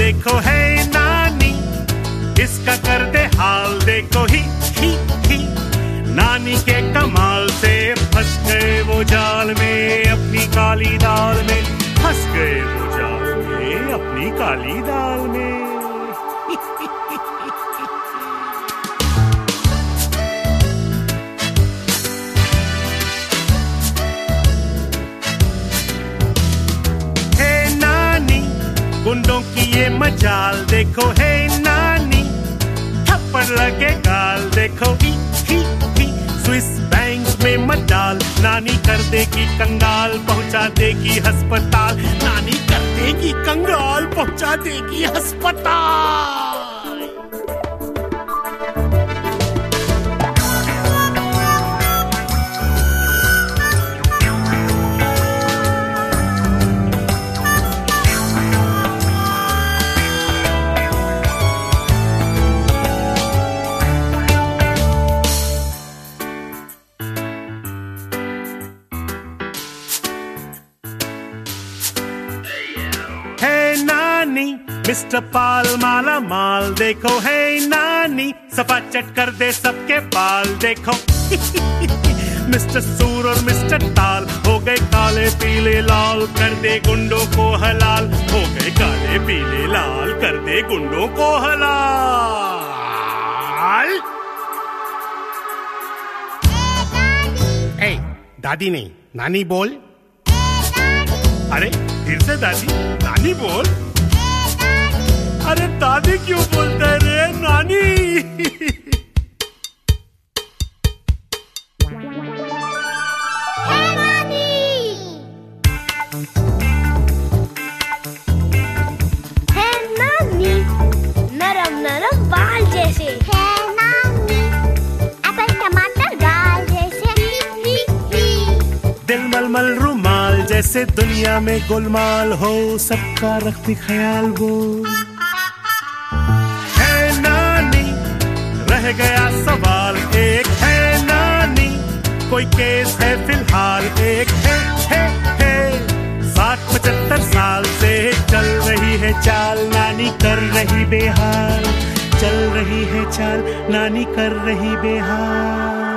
देखो है नानी, इसका कर दे हाल देखो ही। नानी के कमाल से फंस गए वो जाल में, अपनी काली दाल में फंस गए वो जाल में, अपनी काली दाल में। गुंडों की ये मजाल देखो है नानी, थप्पड़ लगे गाल देखो ही। स्विस बैंक में मत डाल, नानी कर देगी कंगाल, पहुंचा देगी अस्पताल। नानी कर देगी कंगाल, पहुंचा देगी अस्पताल। मिस्टर पाल माला माल देखो है नानी, सफा चट कर दे सबके बाल देखो। मिस्टर सूर और मिस्टर ताल हो गए काले पीले लाल, कर दे गुंडों को हलाल। हो गए काले पीले लाल, कर दे गुंडों को हलाल। ए, दादी नहीं नानी बोल। अरे फिर से दादी, नानी बोल। अरे दादी क्यों बोलते रे, नानी। है नानी। है नानी, नरम नरम बाल जैसे। है नानी, एप्पल टमाटर दाल जैसे। दिल मलमल रुमाल जैसे, दुनिया में गोलमाल हो, सबका रखती ख्याल वो। रह गया सवाल एक है नानी, कोई केस है फिलहाल एक है। 60-75 साल से चल रही है चाल, नानी कर रही बेहाल। चल रही है चाल, नानी कर रही बेहाल।